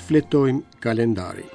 Fletojmë kalendarin.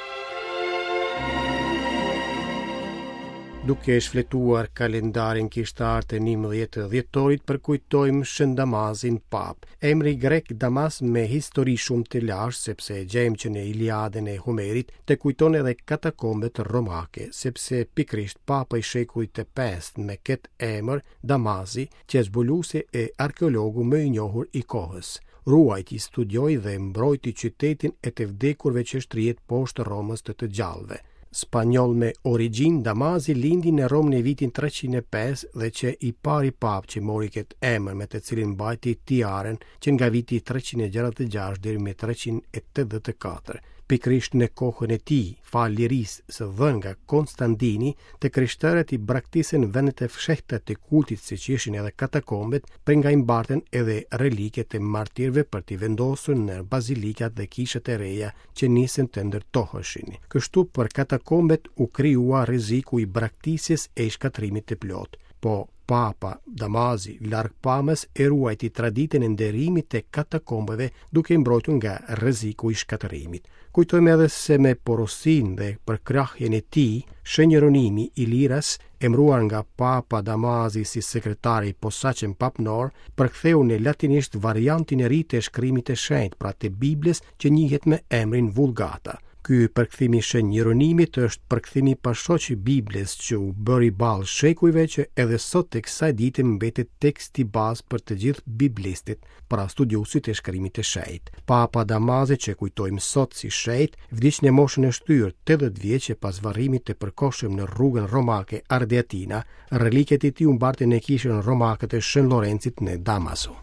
Duke shfletuar kalendarin kishtar të 11 dhjetorit, përkujtojmë Shën Damazin pap. Emri grek Damas me histori shumë të lashtë, sepse gjejmë që në Iliadën e Homerit të kujton edhe katakombet romake, sepse pikrisht papa i shekullit të 5 me këtë emër Damasi, që zbuluesi e arkeologu më i njohur i kohës. Ruajti, studioi dhe mbrojti qytetin e të vdekurve që shtrihet poshtë Romës të gjallëve. Spanjoll me origjinë, Damasi lindi në Romë në vitin 305 dhe që i pari pap që mori këtë emër, me të cilin mbajti tiaren, që nga viti 366 deri me 384. Pikrisht në kohën e tij, fal lirisë së dhënë nga Konstantini, të krishterët i braktisën vendet e fshehta të kultit, siç ishin edhe katakombet, për nga i mbarten edhe reliket e martirëve për t'i vendosur në bazilikat dhe kishat e reja që nisën të ndërtoheshin. Kështu për katakombet u krijua rreziku i braktisjes e i shkatrimit të plot. Po papa Damasi, larg pamës, e ruajti traditën e nderimit të katakombeve duke mbrojtur nga rreziku i shkatërimit. Kujtojmë edhe se me porosin dhe përkrahjen e tij, Shënjeronimi i Liras, emëruar nga papa Damasi si sekretari i posaçëm papnor, përktheu në latinisht variantin e ri të shkrimit të shenjtë, pra të Biblës, që njihet me emrin Vulgata. Ky përkthim i Shënjeronimit është përkthimi pashoq i Biblës që u bëri ballë shekujve, që edhe sot tek kësaj dite mbetet teksti bazë për të gjithë biblistit, pra studiuesit e shkrimit të shenjtë. Papa Damasi, që kujtojmë sot si shehit, vdiq në moshën e shtyr 80 vjeç pas varrimit të përkohshëm në rrugën romake Ardeatina. Relikët e tij u mbarten në kishën romake të Shën Lorencit në Damaso.